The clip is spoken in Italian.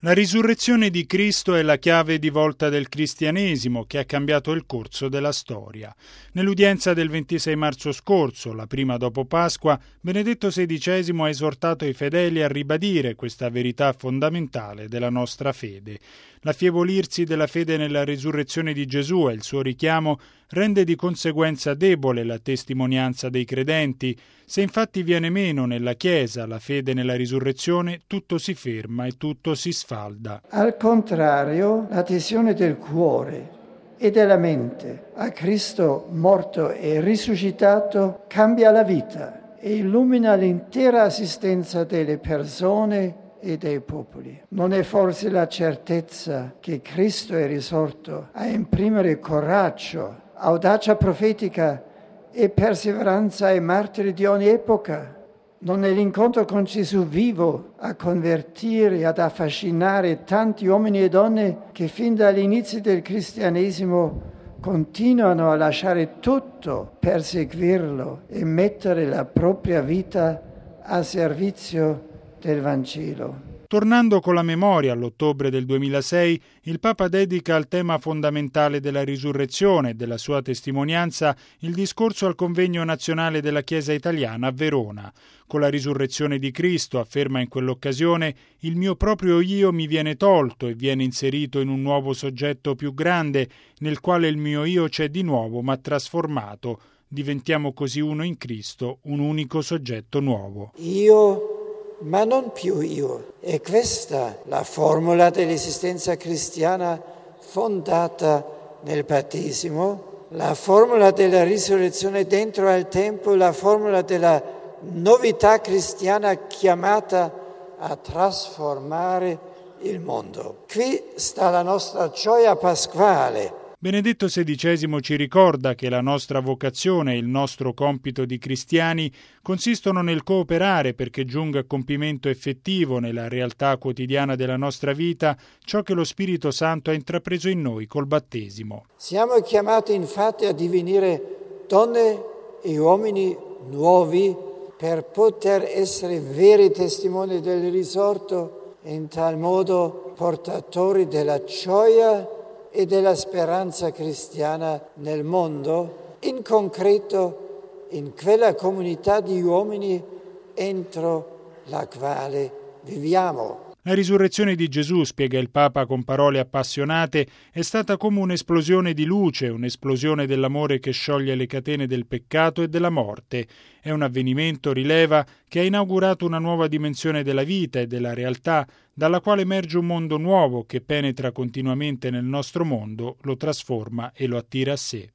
La risurrezione di Cristo è la chiave di volta del cristianesimo che ha cambiato il corso della storia. Nell'udienza del 26 marzo scorso, la prima dopo Pasqua, Benedetto XVI ha esortato i fedeli a ribadire questa verità fondamentale della nostra fede. L'affievolirsi della fede nella risurrezione di Gesù e il suo richiamo rende di conseguenza debole la testimonianza dei credenti. Se infatti viene meno nella Chiesa la fede nella risurrezione, tutto si ferma e tutto si sfalda. Al contrario, l'adesione del cuore e della mente a Cristo morto e risuscitato cambia la vita e illumina l'intera esistenza delle persone e dei popoli. Non è forse la certezza che Cristo è risorto a imprimere coraggio, audacia profetica e perseveranza ai martiri di ogni epoca? Non è l'incontro con Gesù vivo a convertire e ad affascinare tanti uomini e donne che fin dagli inizi del cristianesimo continuano a lasciare tutto per seguirlo e mettere la propria vita a servizio del Vangelo. Tornando con la memoria all'ottobre del 2006, il Papa dedica al tema fondamentale della risurrezione e della sua testimonianza il discorso al Convegno nazionale della Chiesa italiana a Verona. Con la risurrezione di Cristo, afferma in quell'occasione, il mio proprio io mi viene tolto e viene inserito in un nuovo soggetto più grande, nel quale il mio io c'è di nuovo ma trasformato. Diventiamo così uno in Cristo, un unico soggetto nuovo. Io, ma non più io. È questa la formula dell'esistenza cristiana fondata nel battesimo, la formula della risurrezione dentro al tempo, la formula della novità cristiana chiamata a trasformare il mondo. Qui sta la nostra gioia pasquale. Benedetto XVI ci ricorda che la nostra vocazione e il nostro compito di cristiani consistono nel cooperare perché giunga a compimento effettivo nella realtà quotidiana della nostra vita ciò che lo Spirito Santo ha intrapreso in noi col battesimo. Siamo chiamati infatti a divenire donne e uomini nuovi per poter essere veri testimoni del risorto e in tal modo portatori della gioia e della speranza cristiana nel mondo, in concreto in quella comunità di uomini entro la quale viviamo. La risurrezione di Gesù, spiega il Papa con parole appassionate, è stata come un'esplosione di luce, un'esplosione dell'amore che scioglie le catene del peccato e della morte. È un avvenimento, rileva, che ha inaugurato una nuova dimensione della vita e della realtà, dalla quale emerge un mondo nuovo che penetra continuamente nel nostro mondo, lo trasforma e lo attira a sé.